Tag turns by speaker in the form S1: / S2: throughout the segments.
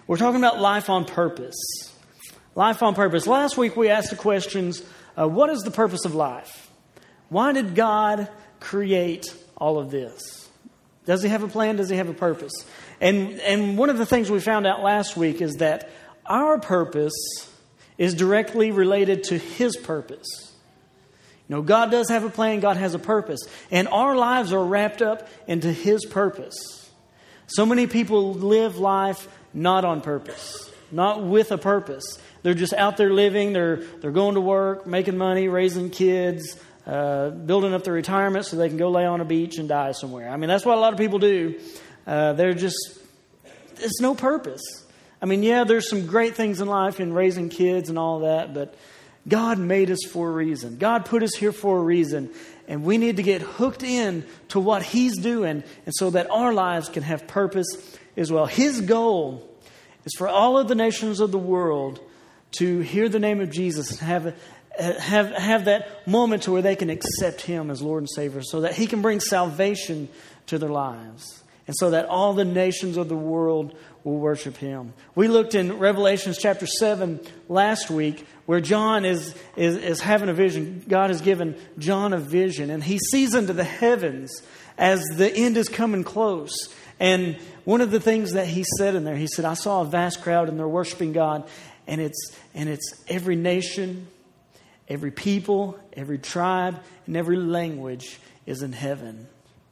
S1: We're talking about life on purpose. Life on purpose. Last week we asked the questions, what is the purpose of life? Why did God create all of this? Does He have a plan? Does He have a purpose? And one of the things we found out last week is that our purpose is directly related to His purpose. You know, God does have a plan. God has a purpose. And our lives are wrapped up into His purpose. So many people live life not on purpose, not with a purpose. They're just out there living. They're going to work, making money, raising kids, building up their retirement so they can go lay on a beach and die somewhere. I mean, that's what a lot of people do. There's no purpose. I mean, yeah, there's some great things in life in raising kids and all that, but God made us for a reason. God put us here for a reason, and we need to get hooked in to what He's doing, and so that our lives can have purpose as well. His goal is for all of the nations of the world to hear the name of Jesus and have that moment to where they can accept Him as Lord and Savior, so that He can bring salvation to their lives, and so that all the nations of the world will worship Him. We looked in Revelation chapter 7 last week, where John is having a vision. God has given John a vision, and he sees into the heavens as the end is coming close. And one of the things that he said in there, he said, I saw a vast crowd and they're worshiping God, and it's every nation, every people, every tribe, and every language is in heaven.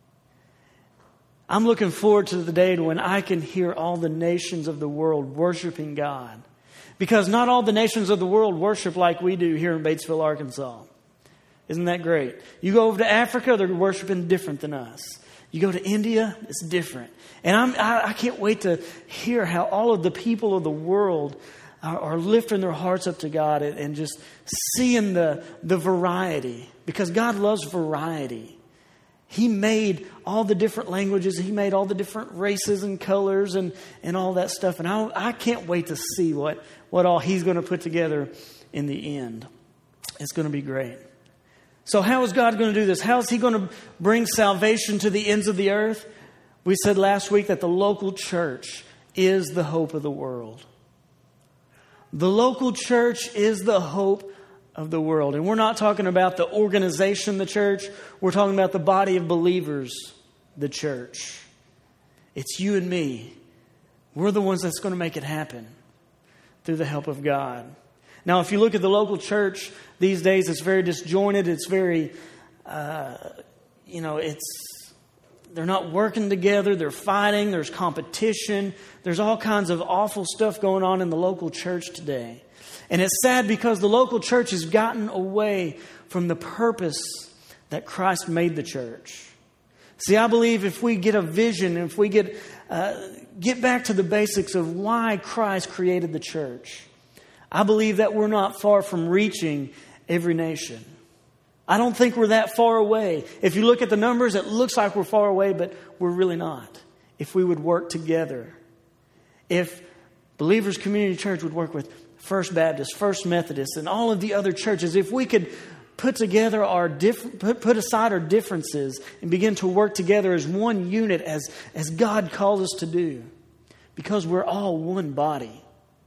S1: I'm looking forward to the day when I can hear all the nations of the world worshiping God. Because not all the nations of the world worship like we do here in Batesville, Arkansas. Isn't that great? You go over to Africa, they're worshiping different than us. You go to India, it's different. And I can't wait to hear how all of the people of the world are lifting their hearts up to God and just seeing the variety. Because God loves variety. He made all the different languages. He made all the different races and colors and all that stuff. And I can't wait to see what all He's going to put together in the end. It's going to be great. So how is God going to do this? How is He going to bring salvation to the ends of the earth? We said last week that the local church is the hope of the world. The local church is the hope of the world. And we're not talking about the organization, the church. We're talking about the body of believers, the church. It's you and me. We're the ones that's going to make it happen through the help of God. Now, if you look at the local church these days, it's very disjointed. It's very, they're not working together. They're fighting. There's competition. There's all kinds of awful stuff going on in the local church today. And it's sad because the local church has gotten away from the purpose that Christ made the church. See, I believe if we get a vision, if we get back to the basics of why Christ created the church, I believe that we're not far from reaching every nation. I don't think we're that far away. If you look at the numbers, it looks like we're far away, but we're really not. If we would work together. If Believers Community Church would work with First Baptist, First Methodist, and all of the other churches, if we could put together put aside our differences and begin to work together as one unit, as God called us to do, because we're all one body.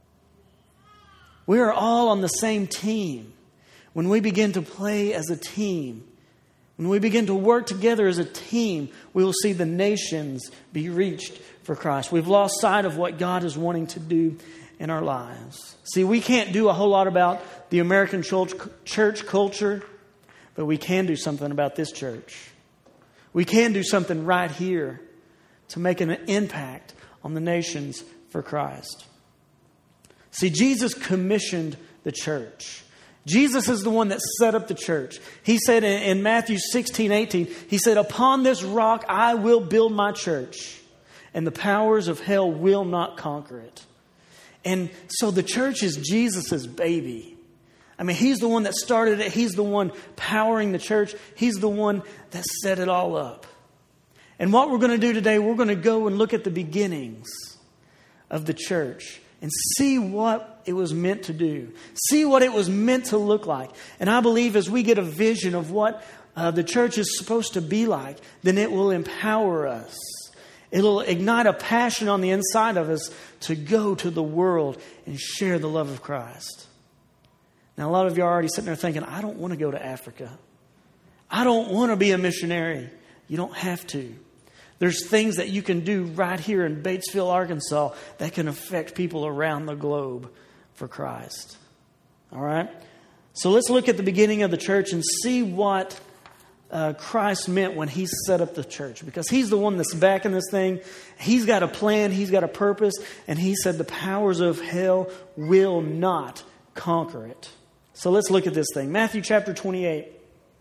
S1: We are all on the same team. When we begin to play as a team, when we begin to work together as a team, we will see the nations be reached for Christ. We've lost sight of what God is wanting to do in our lives. See, we can't do a whole lot about the American church culture, but we can do something about this church. We can do something right here to make an impact on the nations for Christ. See, Jesus commissioned the church. Jesus is the one that set up the church. He said in Matthew 16:18, He said, upon this rock I will build my church, and the powers of hell will not conquer it. And so the church is Jesus's baby. I mean, He's the one that started it. He's the one powering the church. He's the one that set it all up. And what we're going to do today, we're going to go and look at the beginnings of the church and see what it was meant to do. See what it was meant to look like. And I believe as we get a vision of what the church is supposed to be like, then it will empower us. It'll ignite a passion on the inside of us to go to the world and share the love of Christ. Now, a lot of you are already sitting there thinking, I don't want to go to Africa. I don't want to be a missionary. You don't have to. There's things that you can do right here in Batesville, Arkansas that can affect people around the globe for Christ. All right? So let's look at the beginning of the church and see what Christ meant when He set up the church. Because He's the one that's backing this thing. He's got a plan. He's got a purpose. And He said the powers of hell will not conquer it. So let's look at this thing. Matthew chapter 28.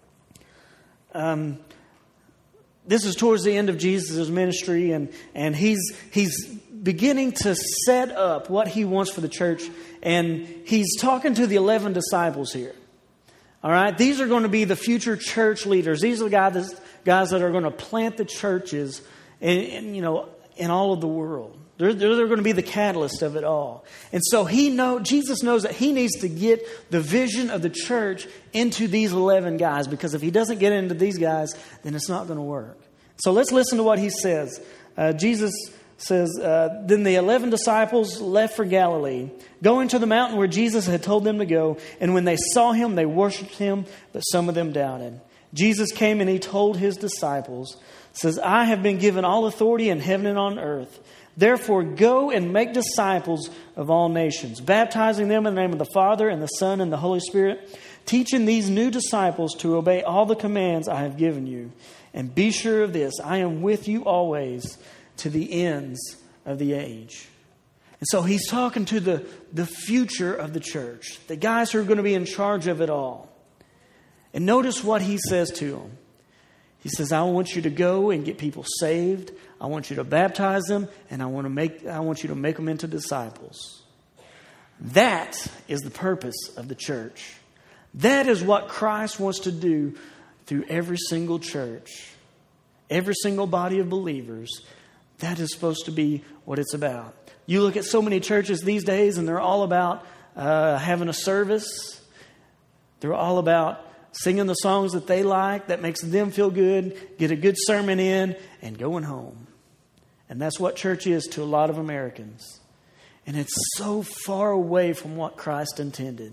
S1: This is towards the end of Jesus' ministry, and he's beginning to set up what He wants for the church, and He's talking to the 11 disciples here. All right, these are going to be the future church leaders. These are the guys that are going to plant the churches, in all of the world. They're going to be the catalyst of it all. And so Jesus knows that He needs to get the vision of the church into these 11 guys. Because if He doesn't get into these guys, then it's not going to work. So let's listen to what He says. Jesus says, Then the 11 disciples left for Galilee, going to the mountain where Jesus had told them to go. And when they saw Him, they worshipped Him, but some of them doubted. Jesus came and He told His disciples, says, I have been given all authority in heaven and on earth. Therefore, go and make disciples of all nations, baptizing them in the name of the Father and the Son and the Holy Spirit, teaching these new disciples to obey all the commands I have given you. And be sure of this, I am with you always to the ends of the age. And so He's talking to the future of the church, the guys who are going to be in charge of it all. And notice what He says to them. He says, I want you to go and get people saved. I want you to baptize them, and I want you to make them into disciples. That is the purpose of the church. That is what Christ wants to do through every single church, every single body of believers. That is supposed to be what it's about. You look at so many churches these days, and they're all about having a service. They're all about singing the songs that they like, that makes them feel good, get a good sermon in, and going home. And that's what church is to a lot of Americans. And it's so far away from what Christ intended.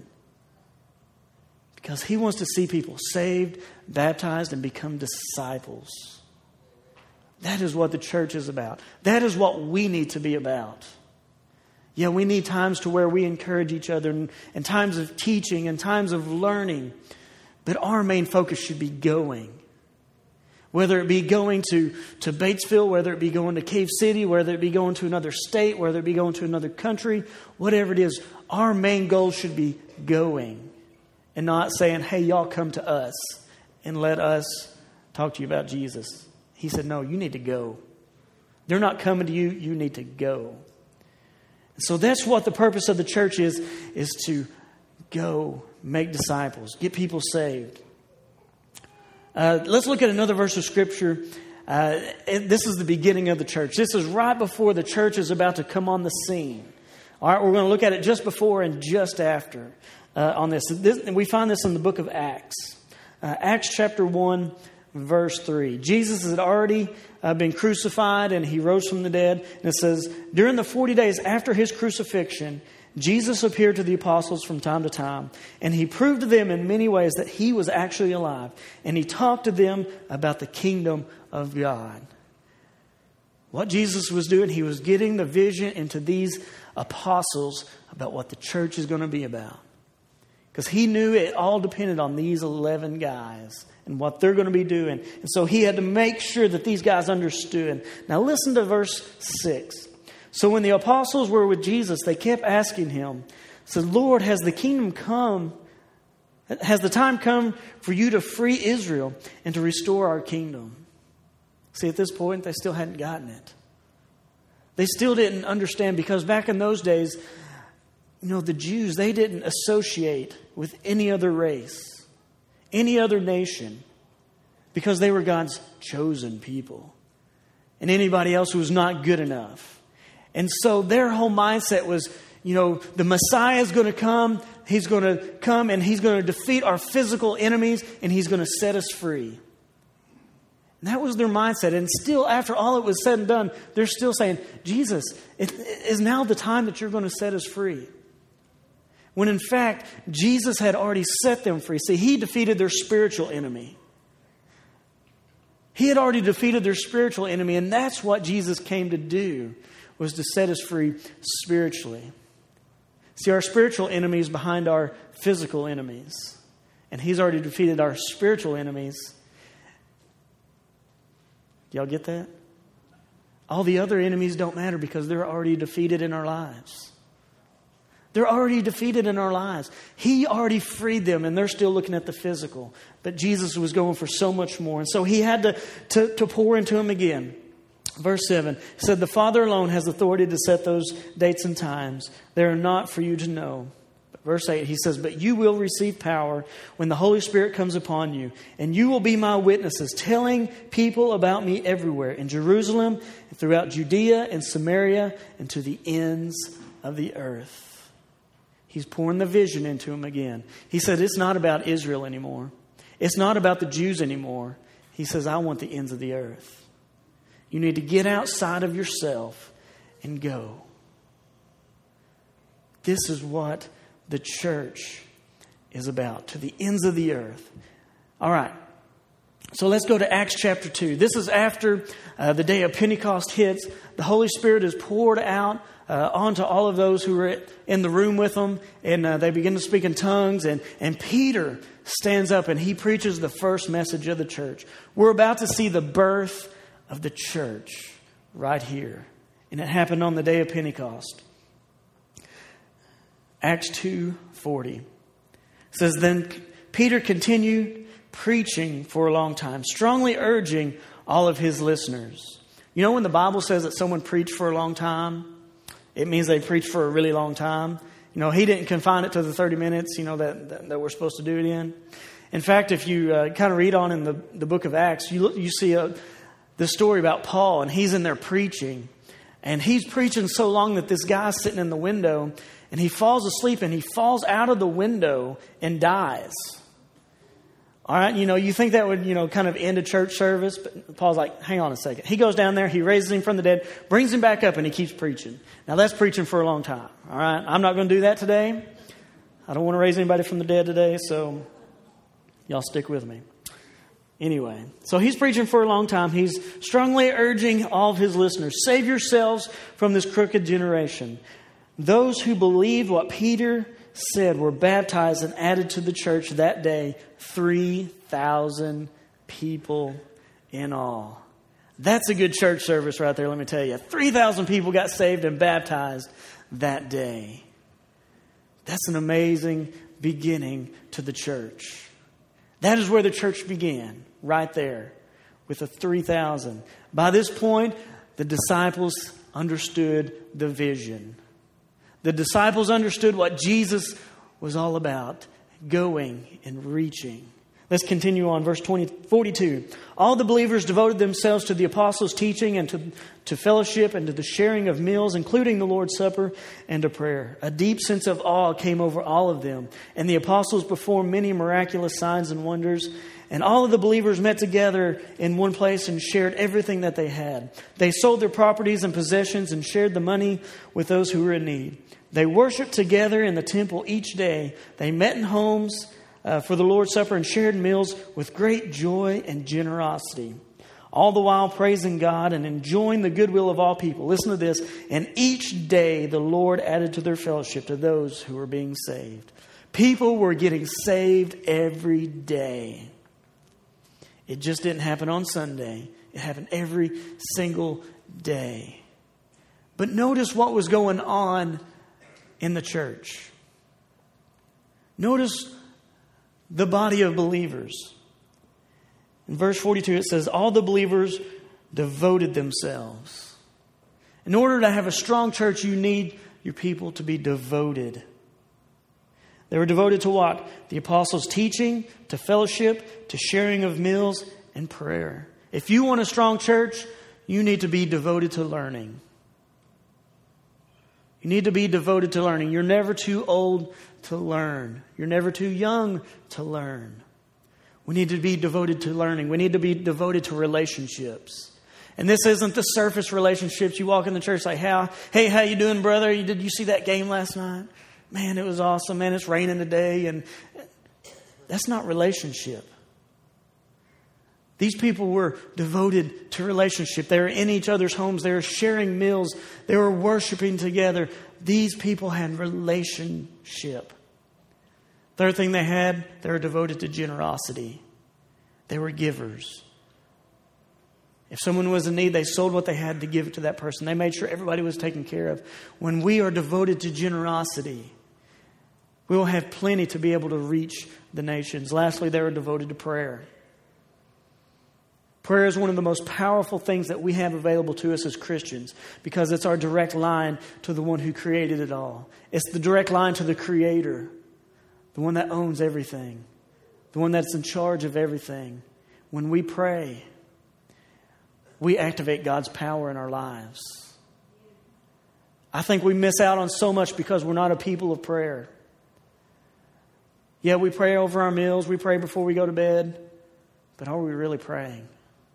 S1: Because He wants to see people saved, baptized, and become disciples. That is what the church is about. That is what we need to be about. Yeah, we need times to where we encourage each other, and times of teaching and times of learning. But our main focus should be going. Whether it be going to Batesville, whether it be going to Cave City, whether it be going to another state, whether it be going to another country, whatever it is, our main goal should be going. And not saying, hey, y'all come to us and let us talk to you about Jesus. He said, no, you need to go. They're not coming to you, you need to go. So that's what the purpose of the church is to go, make disciples, get people saved. Let's look at another verse of Scripture. This is the beginning of the church. This is right before the church is about to come on the scene. All right, we're going to look at it just before and just after on this. We find this in the book of Acts. Acts chapter 1, verse 3. Jesus had already been crucified and He rose from the dead. And it says, during the 40 days after His crucifixion, Jesus appeared to the apostles from time to time, and He proved to them in many ways that He was actually alive. And He talked to them about the kingdom of God. What Jesus was doing, He was getting the vision into these apostles about what the church is going to be about. Because He knew it all depended on these 11 guys and what they're going to be doing. And so He had to make sure that these guys understood. Now listen to verse 6. So when the apostles were with Jesus, they kept asking Him, said, Lord, has the kingdom come? Has the time come for you to free Israel and to restore our kingdom? See, at this point, they still hadn't gotten it. They still didn't understand, because back in those days, the Jews, they didn't associate with any other race, any other nation, because they were God's chosen people. And anybody else who was not good enough. And so their whole mindset was, the Messiah is going to come. He's going to come and He's going to defeat our physical enemies and He's going to set us free. And that was their mindset. And still, after all it was said and done, they're still saying, Jesus, it is now the time that you're going to set us free. When in fact, Jesus had already set them free. See, He defeated their spiritual enemy. He had already defeated their spiritual enemy, and that's what Jesus came to do, was to set us free spiritually. See, our spiritual enemy is behind our physical enemies. And He's already defeated our spiritual enemies. Do y'all get that? All the other enemies don't matter because they're already defeated in our lives. They're already defeated in our lives. He already freed them, and they're still looking at the physical. But Jesus was going for so much more. And so He had to pour into them again. Verse 7 said, the Father alone has authority to set those dates and times. They are not for you to know. But verse 8, He says, but you will receive power when the Holy Spirit comes upon you. And you will be my witnesses, telling people about me everywhere, in Jerusalem, and throughout Judea and Samaria, and to the ends of the earth. He's pouring the vision into them again. He said, it's not about Israel anymore. It's not about the Jews anymore. He says, I want the ends of the earth. You need to get outside of yourself and go. This is what the church is about, to the ends of the earth. All right. So let's go to Acts chapter 2. This is after the day of Pentecost hits. The Holy Spirit is poured out onto all of those who were in the room with them. And they begin to speak in tongues. And Peter stands up and he preaches the first message of the church. We're about to see the birth of the church right here. And it happened on the day of Pentecost. Acts 2:40 says, then Peter continued preaching for a long time, strongly urging all of his listeners. You know when the Bible says that someone preached for a long time, it means they preached for a really long time. You know, he didn't confine it to the 30 minutes, that we're supposed to do it in. In fact, if you kind of read on in the book of Acts, you see the story about Paul, and he's in there preaching. And he's preaching so long that this guy's sitting in the window, and he falls asleep, and he falls out of the window and dies. All right, you think that would, kind of end a church service, but Paul's like, hang on a second. He goes down there, he raises him from the dead, brings him back up, and he keeps preaching. Now, that's preaching for a long time, all right? I'm not going to do that today. I don't want to raise anybody from the dead today, so y'all stick with me. Anyway, so he's preaching for a long time. He's strongly urging all of his listeners, save yourselves from this crooked generation. Those who believed what Peter said were baptized and added to the church that day, 3,000 people in all. That's a good church service right there, let me tell you. 3,000 people got saved and baptized that day. That's an amazing beginning to the church. That is where the church began, right there, with the 3,000. By this point, the disciples understood the vision. The disciples understood what Jesus was all about, going and reaching. Let's continue on, verse 42. All the believers devoted themselves to the apostles' teaching and to fellowship and to the sharing of meals, including the Lord's Supper and to prayer. A deep sense of awe came over all of them, and the apostles performed many miraculous signs and wonders. And all of the believers met together in one place and shared everything that they had. They sold their properties and possessions and shared the money with those who were in need. They worshiped together in the temple each day. They met in homes for the Lord's Supper and shared meals with great joy and generosity, all the while praising God and enjoying the goodwill of all people. Listen to this. And each day the Lord added to their fellowship to those who were being saved. People were getting saved every day. It just didn't happen on Sunday. It happened every single day. But notice what was going on in the church. Notice the body of believers. In verse 42 it says, all the believers devoted themselves. In order to have a strong church, you need your people to be devoted. They were devoted to what? The apostles' teaching, to fellowship, to sharing of meals, and prayer. If you want a strong church, you need to be devoted to learning. You need to be devoted to learning. You're never too old to learn. You're never too young to learn. We need to be devoted to learning. We need to be devoted to relationships. And this isn't the surface relationships. You walk in the church like, hey, how you doing, brother? Did you see that game last night? Man, it was awesome. Man, it's raining today. And that's not relationship. These people were devoted to relationship. They were in each other's homes. They were sharing meals. They were worshiping together. These people had relationship. Third thing they were devoted to generosity. They were givers. If someone was in need, they sold what they had to give it to that person. They made sure everybody was taken care of. When we are devoted to generosity, we will have plenty to be able to reach the nations. Lastly, they were devoted to prayer. Prayer is one of the most powerful things that we have available to us as Christians because it's our direct line to the one who created it all. It's the direct line to the Creator, the one that owns everything, the one that's in charge of everything. When we pray, we activate God's power in our lives. I think we miss out on so much because we're not a people of prayer. Yeah, we pray over our meals, we pray before we go to bed, but are we really praying?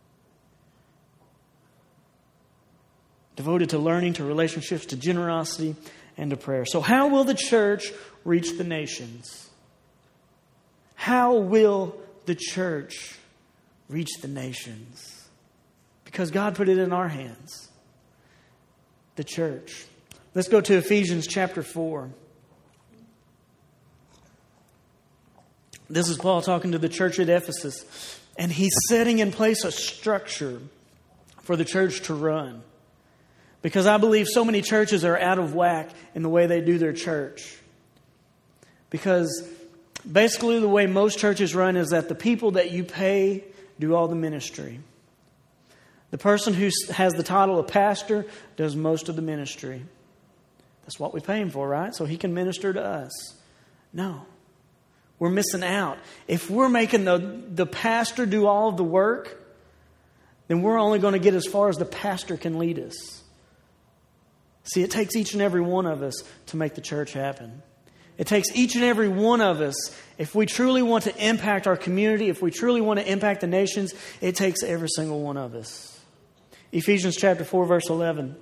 S1: Devoted to learning, to relationships, to generosity, and to prayer. So how will the church reach the nations? How will the church reach the nations? Because God put it in our hands. The church. Let's go to Ephesians chapter 4. This is Paul talking to the church at Ephesus. And he's setting in place a structure for the church to run. Because I believe so many churches are out of whack in the way they do their church. Because basically the way most churches run is that the people that you pay do all the ministry. The person who has the title of pastor does most of the ministry. That's what we pay him for, right? So he can minister to us. No. We're missing out. If we're making the pastor do all of the work, then we're only going to get as far as the pastor can lead us. See, it takes each and every one of us to make the church happen. It takes each and every one of us, if we truly want to impact our community, if we truly want to impact the nations, it takes every single one of us. Ephesians chapter 4, verse 11.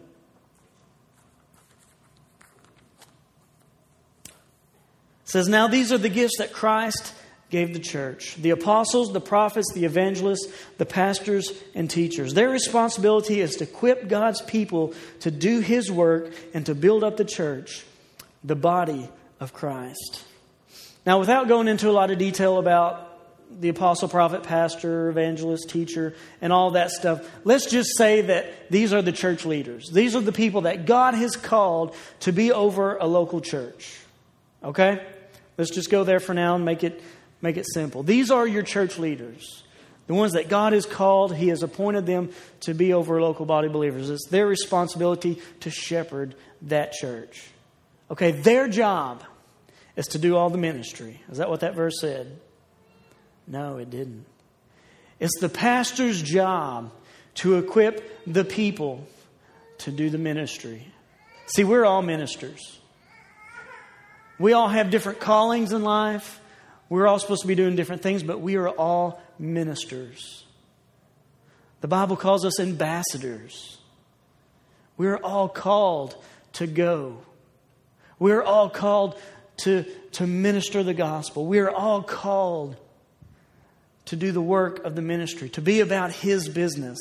S1: It says, "Now these are the gifts that Christ gave the church. The apostles, the prophets, the evangelists, the pastors, and teachers. Their responsibility is to equip God's people to do His work and to build up the church, the body of Christ." Now, without going into a lot of detail about the apostle, prophet, pastor, evangelist, teacher, and all that stuff, let's just say that these are the church leaders. These are the people that God has called to be over a local church. Okay? Let's just go there for now and make it simple. These are your church leaders. The ones that God has called, He has appointed them to be over a local body of believers. It's their responsibility to shepherd that church. Okay, their job is to do all the ministry. Is that what that verse said? No, it didn't. It's the pastor's job to equip the people to do the ministry. See, we're all ministers. We all have different callings in life. We're all supposed to be doing different things, but we are all ministers. The Bible calls us ambassadors. We're all called to go. We're all called to minister the gospel. We're all called to do the work of the ministry, to be about His business.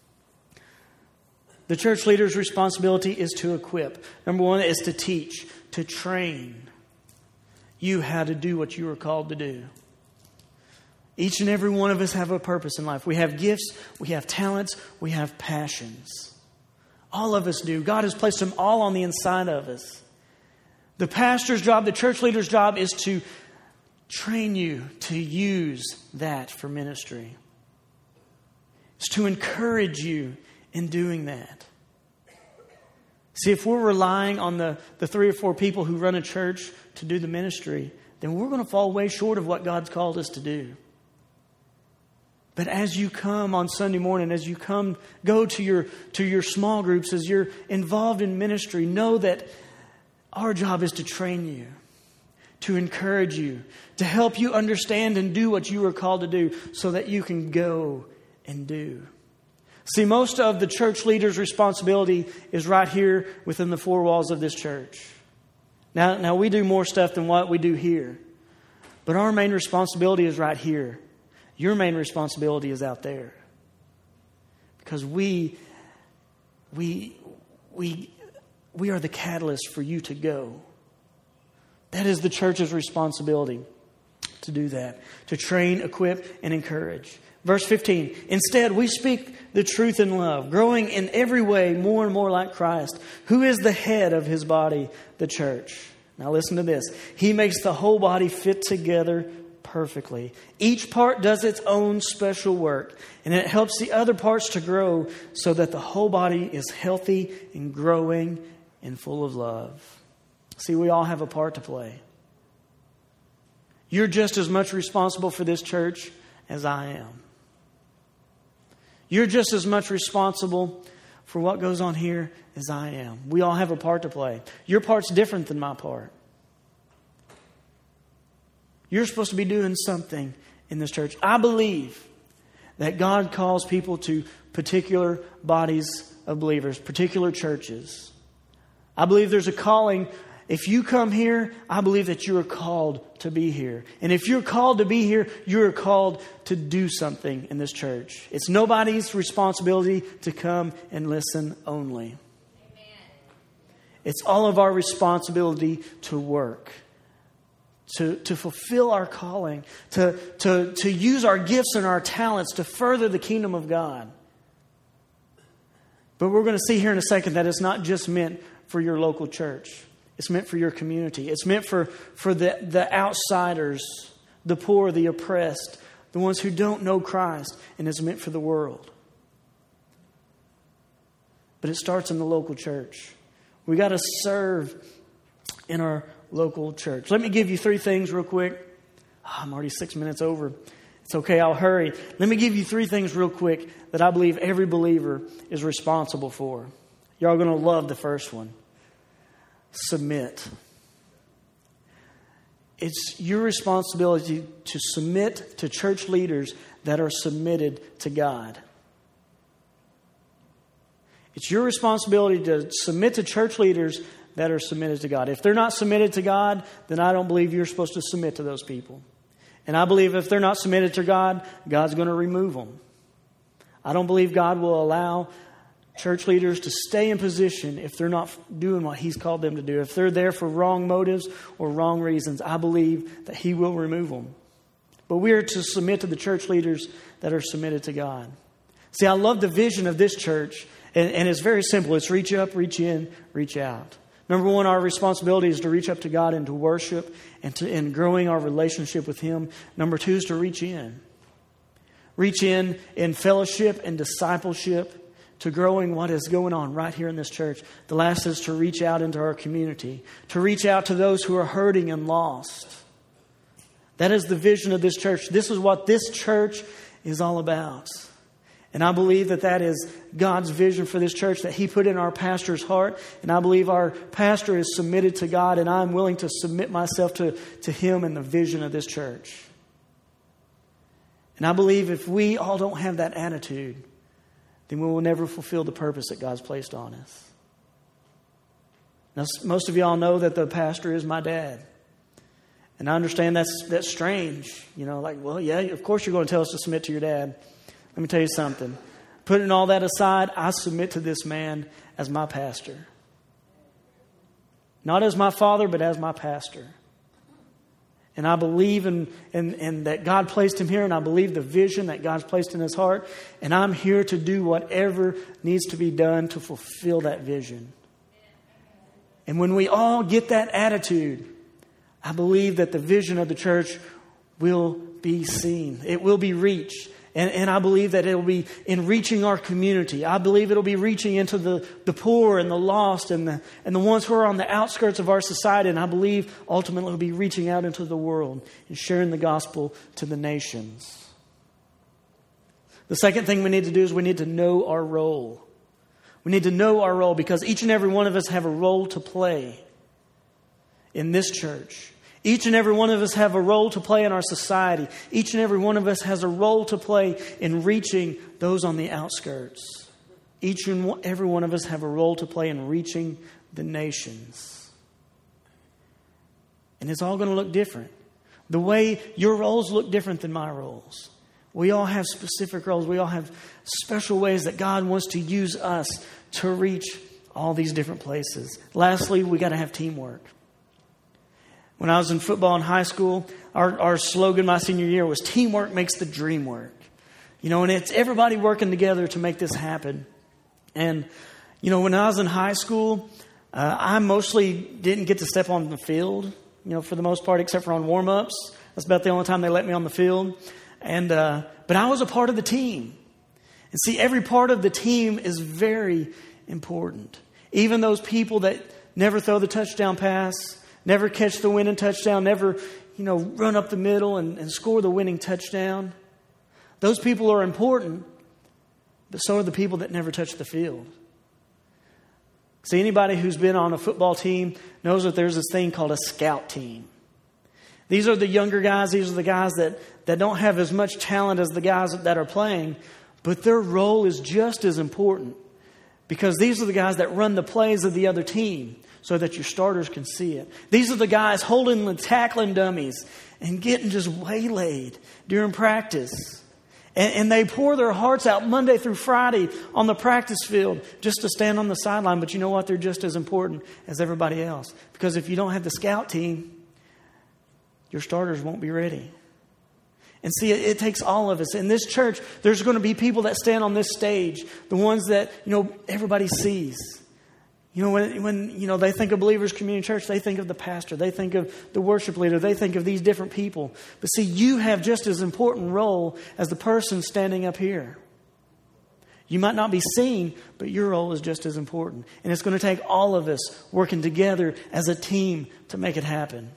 S1: The church leader's responsibility is to equip. Number one is to teach, to train you how to do what you are called to do. Each and every one of us have a purpose in life. We have gifts, we have talents, we have passions. All of us do. God has placed them all on the inside of us. The pastor's job, the church leader's job is to train you to use that for ministry. It's to encourage you in doing that. See, if we're relying on the 3 or 4 people who run a church to do the ministry, then we're going to fall way short of what God's called us to do. But as you come on Sunday morning, as you go to your small groups, as you're involved in ministry, know that our job is to train you, to encourage you, to help you understand and do what you are called to do so that you can go and do. See, most of the church leader's responsibility is right here within the four walls of this church. Now we do more stuff than what we do here. But our main responsibility is right here. Your main responsibility is out there. Because we are the catalyst for you to go. That is the church's responsibility, to do that. To train, equip, and encourage. Verse 15, instead we speak the truth in love, growing in every way more and more like Christ, who is the head of His body, the church. Now listen to this. He makes the whole body fit together perfectly. Each part does its own special work, and it helps the other parts to grow so that the whole body is healthy and growing and full of love. See, we all have a part to play. You're just as much responsible for this church as I am. You're just as much responsible for what goes on here as I am. We all have a part to play. Your part's different than my part. You're supposed to be doing something in this church. I believe that God calls people to particular bodies of believers, particular churches. I believe there's a calling. If you come here, I believe that you are called to be here. And if you're called to be here, you're called to do something in this church. It's nobody's responsibility to come and listen only. Amen. It's all of our responsibility to work, to fulfill our calling, to use our gifts and our talents to further the kingdom of God. But we're going to see here in a second that it's not just meant for your local church. It's meant for your community. It's meant for the outsiders, the poor, the oppressed, the ones who don't know Christ. And it's meant for the world. But it starts in the local church. We got to serve in our local church. Let me give you 3 things real quick. I'm already 6 minutes over. It's okay, I'll hurry. Let me give you 3 things real quick that I believe every believer is responsible for. Y'all are going to love the first one. Submit. It's your responsibility to submit to church leaders that are submitted to God. It's your responsibility to submit to church leaders that are submitted to God. If they're not submitted to God, then I don't believe you're supposed to submit to those people. And I believe if they're not submitted to God, God's going to remove them. I don't believe God will allow church leaders to stay in position if they're not doing what He's called them to do. If they're there for wrong motives or wrong reasons, I believe that He will remove them. But we are to submit to the church leaders that are submitted to God. See, I love the vision of this church, and it's very simple. It's reach up, reach in, reach out. Number 1, our responsibility is to reach up to God and to worship and growing our relationship with Him. Number 2 is to reach in. Reach in fellowship and discipleship, to growing what is going on right here in this church. The last is to reach out into our community, to reach out to those who are hurting and lost. That is the vision of this church. This is what this church is all about. And I believe that is God's vision for this church that He put in our pastor's heart. And I believe our pastor is submitted to God, and I'm willing to submit myself to him and the vision of this church. And I believe if we all don't have that attitude, then we will never fulfill the purpose that God's placed on us. Now, most of y'all know that the pastor is my dad. And I understand that's strange. You know, like, well, yeah, of course you're going to tell us to submit to your dad. Let me tell you something. Putting all that aside, I submit to this man as my pastor. Not as my father, but as my pastor. And I believe in that God placed him here, and I believe the vision that God's placed in his heart. And I'm here to do whatever needs to be done to fulfill that vision. And when we all get that attitude, I believe that the vision of the church will be seen. It will be reached. And I believe that it will be in reaching our community. I believe it will be reaching into the poor and the lost and the ones who are on the outskirts of our society. And I believe ultimately it will be reaching out into the world and sharing the gospel to the nations. The second thing we need to do is we need to know our role. We need to know our role because each and every one of us have a role to play in this church, Each and every one of us have a role to play in our society. Each and every one of us has a role to play in reaching those on the outskirts. Each and every one of us have a role to play in reaching the nations. And it's all going to look different. The way your roles look different than my roles. We all have specific roles. We all have special ways that God wants to use us to reach all these different places. Lastly, we got to have teamwork. When I was in football in high school, our slogan my senior year was teamwork makes the dream work. And it's everybody working together to make this happen. And, when I was in high school, I mostly didn't get to step on the field, for the most part, except for on warm-ups. That's about the only time they let me on the field. But I was a part of the team. And see, every part of the team is very important. Even those people that never throw the touchdown pass, never catch the winning touchdown, never, run up the middle and score the winning touchdown. Those people are important, but so are the people that never touch the field. See, anybody who's been on a football team knows that there's this thing called a scout team. These are the younger guys. These are the guys that don't have as much talent as the guys that are playing. But their role is just as important. Because these are the guys that run the plays of the other team so that your starters can see it. These are the guys holding the tackling dummies and getting just waylaid during practice. And they pour their hearts out Monday through Friday on the practice field just to stand on the sideline. But you know what? They're just as important as everybody else. Because if you don't have the scout team, your starters won't be ready. And see, it takes all of us. In this church, there's going to be people that stand on this stage, the ones that, everybody sees. When they think of Believers Community Church, they think of the pastor, they think of the worship leader, they think of these different people. But see, you have just as important role as the person standing up here. You might not be seen, but your role is just as important. And it's going to take all of us working together as a team to make it happen.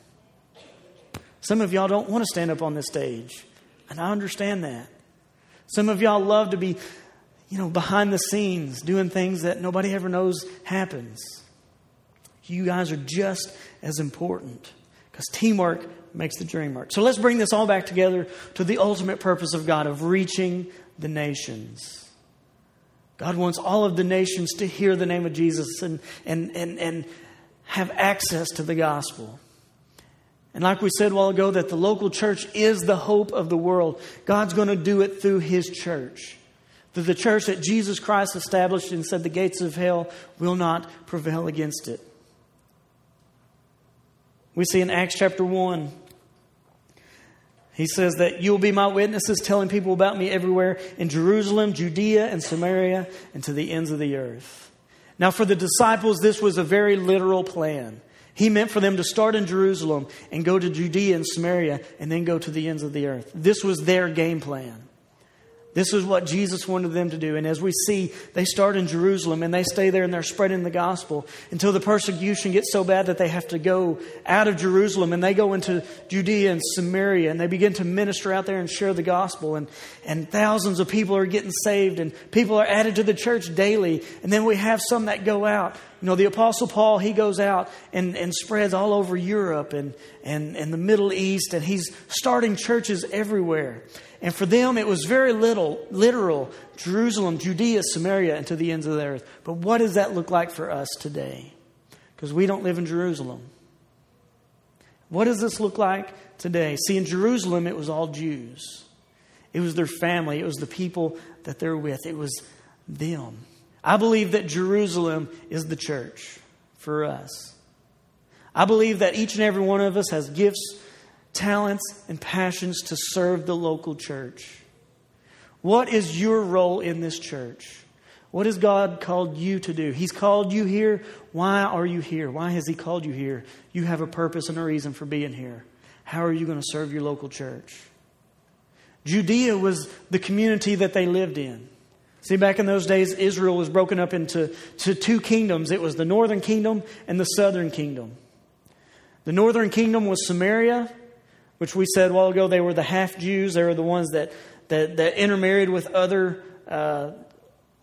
S1: Some of y'all don't want to stand up on this stage. And I understand that. Some of y'all love to be, behind the scenes, doing things that nobody ever knows happens. You guys are just as important. Because teamwork makes the dream work. So let's bring this all back together to the ultimate purpose of God, of reaching the nations. God wants all of the nations to hear the name of Jesus and have access to the gospel. And like we said a while ago, that the local church is the hope of the world. God's going to do it through His church. Through the church that Jesus Christ established and said the gates of hell will not prevail against it. We see in Acts chapter 1, He says that you'll be my witnesses, telling people about me everywhere in Jerusalem, Judea, and Samaria, and to the ends of the earth. Now for the disciples, this was a very literal plan. He meant for them to start in Jerusalem and go to Judea and Samaria and then go to the ends of the earth. This was their game plan. This is what Jesus wanted them to do. And as we see, they start in Jerusalem and they stay there and they're spreading the gospel until the persecution gets so bad that they have to go out of Jerusalem and they go into Judea and Samaria and they begin to minister out there and share the gospel. And thousands of people are getting saved and people are added to the church daily. And then we have some that go out. The Apostle Paul, he goes out and spreads all over Europe and the Middle East. And he's starting churches everywhere. And for them, it was very literal, Jerusalem, Judea, Samaria, and to the ends of the earth. But what does that look like for us today? Because we don't live in Jerusalem. What does this look like today? See, in Jerusalem, it was all Jews. It was their family. It was the people that they're with. It was them. I believe that Jerusalem is the church for us. I believe that each and every one of us has gifts, talents, and passions to serve the local church. What is your role in this church? What has God called you to do? He's called you here. Why are you here? Why has He called you here? You have a purpose and a reason for being here. How are you going to serve your local church? Judea was the community that they lived in. See, back in those days, Israel was broken up into two kingdoms. It was the northern kingdom and the southern kingdom. The northern kingdom was Samaria, which we said a while ago, they were the half-Jews. They were the ones that intermarried with other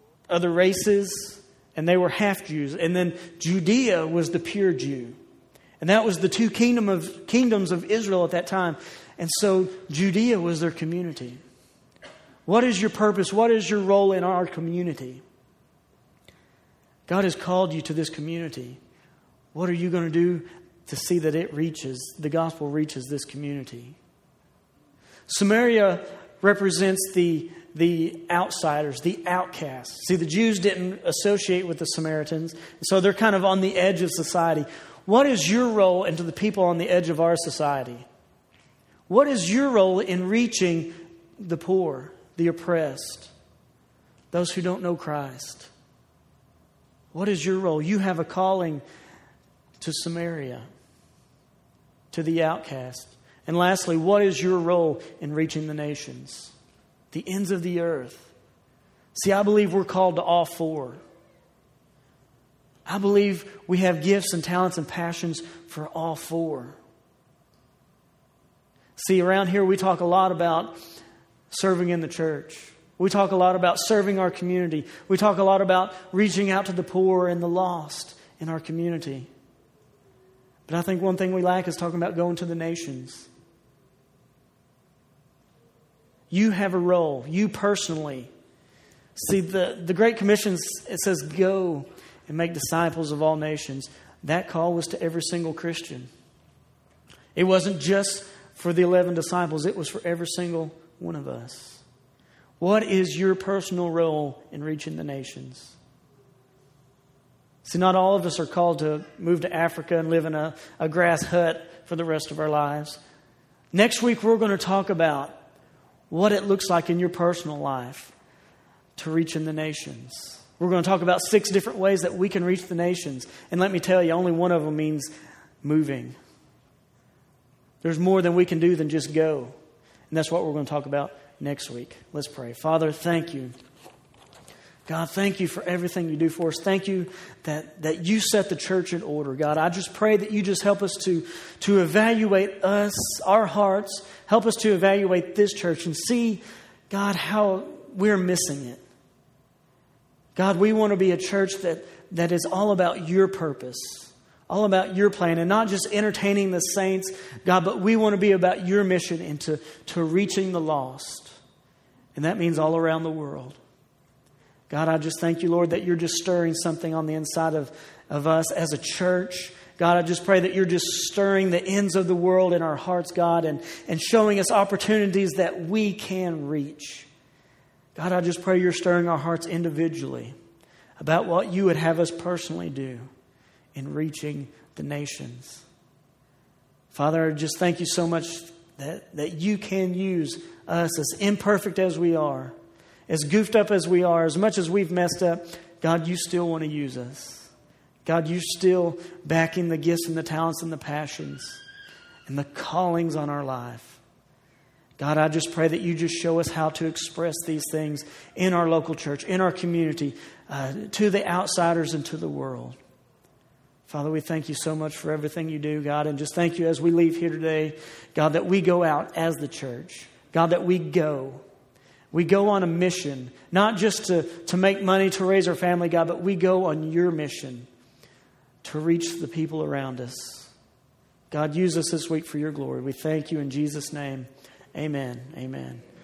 S1: races, and they were half-Jews. And then Judea was the pure Jew. And that was the two kingdoms of Israel at that time. And so Judea was their community. What is your purpose? What is your role in our community? God has called you to this community. What are you going to do to see that the gospel reaches this community? Samaria represents the outsiders, the outcasts. See, the Jews didn't associate with the Samaritans, so they're kind of on the edge of society. What is your role into the people on the edge of our society? What is your role in reaching the poor, the oppressed, those who don't know Christ? What is your role? You have a calling to Samaria, to the outcast. And lastly, what is your role in reaching the nations, the ends of the earth? See, I believe we're called to all four. I believe we have gifts and talents and passions for all four. See, around here we talk a lot about serving in the church. We talk a lot about serving our community. We talk a lot about reaching out to the poor and the lost in our community. But I think one thing we lack is talking about going to the nations. You have a role, you personally. See, the Great Commission, it says, go and make disciples of all nations. That call was to every single Christian. It wasn't just for the 11 disciples, it was for every single one of us. What is your personal role in reaching the nations? See, not all of us are called to move to Africa and live in a grass hut for the rest of our lives. Next week, we're going to talk about what it looks like in your personal life to reach in the nations. We're going to talk about 6 different ways that we can reach the nations. And let me tell you, only one of them means moving. There's more than we can do than just go. And that's what we're going to talk about next week. Let's pray. Father, thank you. God, thank you for everything you do for us. Thank you that you set the church in order. God, I just pray that you just help us to evaluate us, our hearts. Help us to evaluate this church and see, God, how we're missing it. God, we want to be a church that is all about your purpose, all about your plan, and not just entertaining the saints, God, but we want to be about your mission into reaching the lost. And that means all around the world. God, I just thank you, Lord, that you're just stirring something on the inside of us as a church. God, I just pray that you're just stirring the ends of the world in our hearts, God, and showing us opportunities that we can reach. God, I just pray you're stirring our hearts individually about what you would have us personally do in reaching the nations. Father, I just thank you so much that you can use us, as imperfect as we are, as goofed up as we are, as much as we've messed up. God, you still want to use us. God, you're still backing the gifts and the talents and the passions and the callings on our life. God, I just pray that you just show us how to express these things in our local church, in our community, to the outsiders and to the world. Father, we thank you so much for everything you do, God, and just thank you as we leave here today, God, that we go out as the church. God, that we go. We go on a mission, not just to make money, to raise our family, God, but we go on your mission to reach the people around us. God, use us this week for your glory. We thank you in Jesus' name. Amen. Amen.